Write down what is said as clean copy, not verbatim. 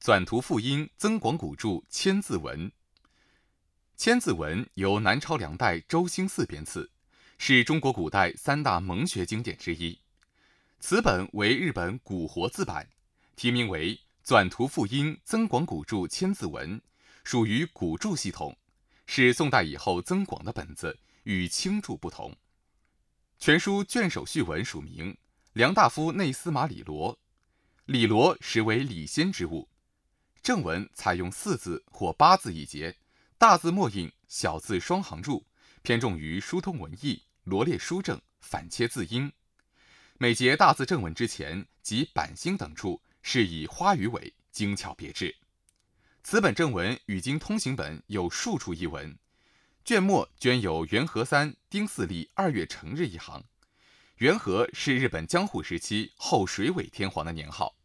纂图复音增广古著千字文。千字文由南朝梁代周兴嗣编次，是中国古代3大蒙学经典之一。此本为日本古活字版，题名为纂图复音增广古著千字文，属于古注系统，是宋代以后增广的本子，与清注不同。全书卷首序文署名梁大夫内司马李罗，李罗实为李先之物。正文采用4字或8字一节，大字墨印，小字双行注，偏重于疏通文意，罗列书正，反切字音。每节大字正文之前及版星等处是以花鱼尾，精巧别致。此本正文与经通行本有数处译文，卷末捐有元和3丁巳历2月成日一行。元和是日本江户时期后水尾天皇的年号。